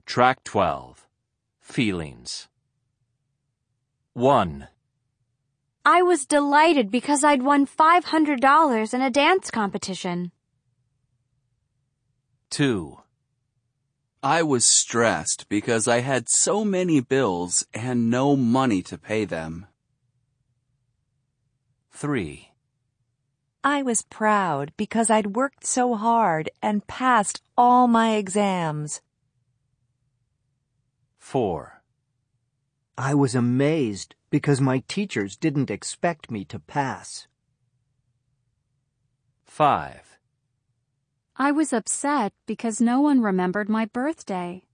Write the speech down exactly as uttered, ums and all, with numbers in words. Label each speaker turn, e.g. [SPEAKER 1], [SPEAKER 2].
[SPEAKER 1] Track twelve. Feelings. one.
[SPEAKER 2] I was delighted because I'd won five hundred dollars in a dance competition.
[SPEAKER 1] two.
[SPEAKER 3] I was stressed because I had so many bills and no money to pay them.
[SPEAKER 1] three.
[SPEAKER 4] I was proud because I'd worked so hard and passed all my exams.
[SPEAKER 1] four.
[SPEAKER 5] I was amazed because my teachers didn't expect me to pass.
[SPEAKER 1] five.
[SPEAKER 2] I was upset because no one remembered my birthday.